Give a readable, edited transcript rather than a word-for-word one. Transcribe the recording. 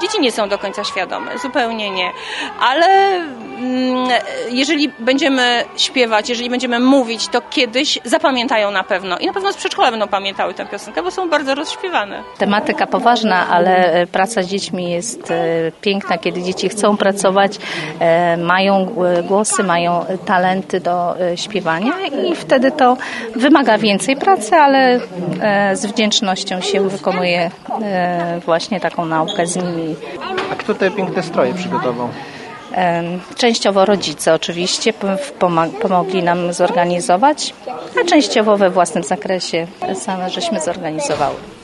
dzieci nie są do końca świadome, zupełnie nie. Ale jeżeli będziemy śpiewać, jeżeli będziemy mówić, to kiedyś zapamiętają na pewno. I na pewno z przedszkola będą pamiętały tę piosenkę, bo są bardzo rozśpiewane. Tematyka poważna, ale praca z dziećmi jest piękna, kiedy dzieci chcą pracować, mają głosy, mają talenty do śpiewania i wtedy to wymaga więcej pracy, ale z wdzięcznością się wykonuje właśnie taką naukę z nimi. A kto te piękne stroje przygotował? Częściowo rodzice oczywiście pomogli nam zorganizować, a częściowo we własnym zakresie same żeśmy zorganizowały.